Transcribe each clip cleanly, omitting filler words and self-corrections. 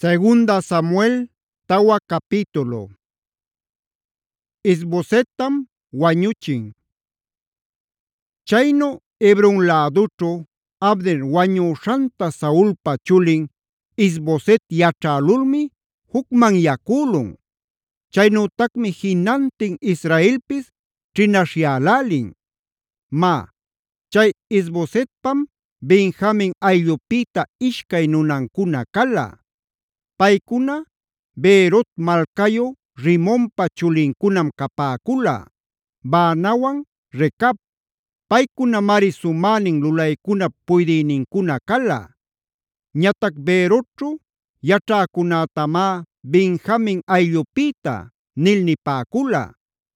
Segunda Samuel tawa capítulo. Isbosetam wañuchin. Chaynu Hebron lädućhu Abner wañuśhanta Saulpa chulin Isboset yaćhälulmi jucmanyakulun. Chaynütakmi jinantin Israelpis ćhinaśhyälälin. Má, chay Isbosetpam Benjamin ayllupita ishkay nunankuna kala. Paykuna Beerot malkayu Rimonpa chulinkunam kapäkula, Baanawan Recab. Paykunamari sumänin lulaykunap puydïninkuna kala. Ñatac Beerotćhu yaćhäkunätamá Benjamin ayllupita nil nipäkula.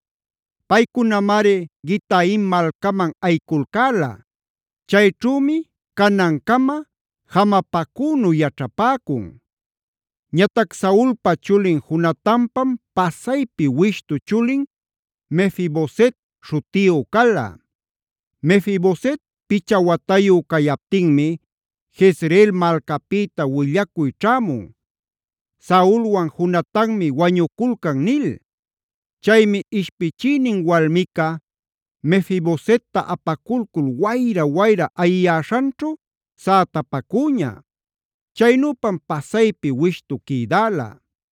Paykunamari Gitaim malcaman aykulcäla. Chayćhümi canancama jamapacünu yaćhapäcun. Ñatac Saulpa chulin Jonatanpam pasaypi wishtu chulin Mefiboset śhutiyu kala. Mefiboset picha watayu kayaptinmi Jezreel malcapïta willacuy ćhämun: “Saulwan Jonatanmi wañuculcan” nil. Chaymi ishpichïnin walmica Mefibosetta apakulcul wayra wayra ayiyäśhanćhu sätapakuña. Chaynüpam pasaypi wishtu quïdäla.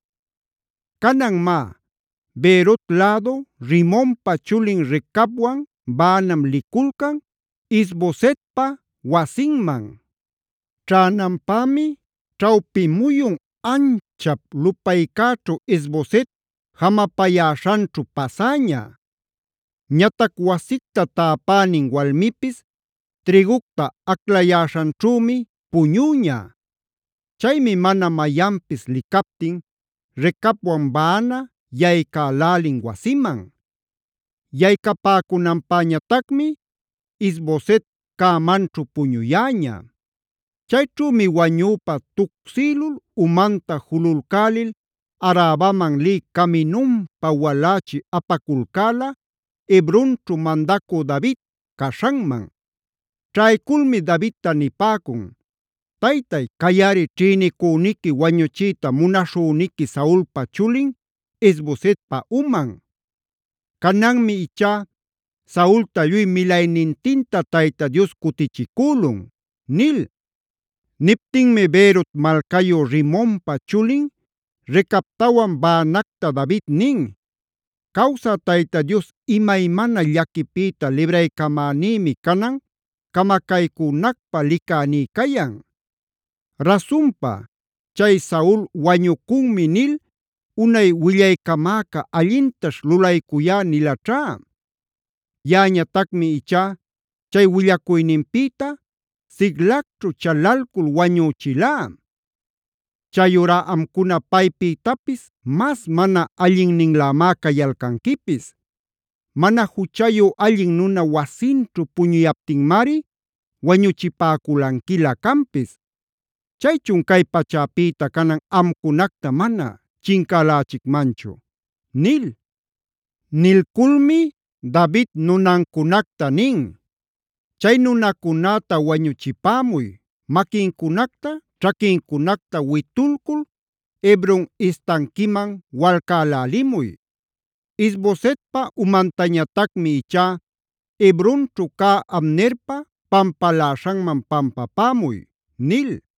Canan má, Beerot lädu Rimonpa chulin Recabwan Baanam liculcan Isbosetpa wasinman. Ćhänanpämi ćhawpi muyun anchap lupaycäćhu Isboset jamapayäśhanćhu pasäña. Ñatac wasicta täpänin walmipis trïgucta aclayäśhanćhümi puñuña. Chaymi mana mayanpis licaptin Recabwan Baana yaycälälin wasiman. Yaycapäcunanpäñatacmi Isboset cämanćhu puñuyäña. Chayćhümi wañüpa tuksïlul umanta jululcälil Arabaman lï caminunpa walächi apaculcäla Hebronćhu mandacü David caśhanman. Ćhayculmi Davidta nipäcun: “Taytay, kayari ćhïnicüniqui wañuchiyta munaśhüniqui Saulpa chulin Isbosetpa uman. Cananmi ichá Saulta lluy milaynintinta Tayta Dios kutichicülun” nil. Niptinmi Beerot malcayu Rimonpa chulin Recabtawan Baanacta David nin: “Cawsä Tayta Dios imaymana llaquipïta libraycamänïmi canan camacaycunacpä licänï cayan. Rasunpa, chay Saul wañucunmi nil unay willaycamäca allintaśh lulaycuyá nilaćhá. Yaꞌañatacmi ichá chay willacuyninpïta Siglacćhu chalalcul wañüchilá. Chayurá amcuna paypïtapis mas mana allinninlämá cayalcanquipis. Mana juchayu allin nuna wasinćhu puñuyaptinmari wañuchipäculanquilä canpis. Chaychun cay pachäpïta canan amcunacta mana chincälächicmanchu” nil. Nilculmi David nunancunacta nin: “Chay nunacunäta wañuchipämuy, maquincunacta, ćhaquincunacta witulcul Hebron istanquiman walcälälimuy. Isbosetpa umantañatacmi ichá Hebronćhu cä Abnerpa pampaläśhanman pampapämuy” nil.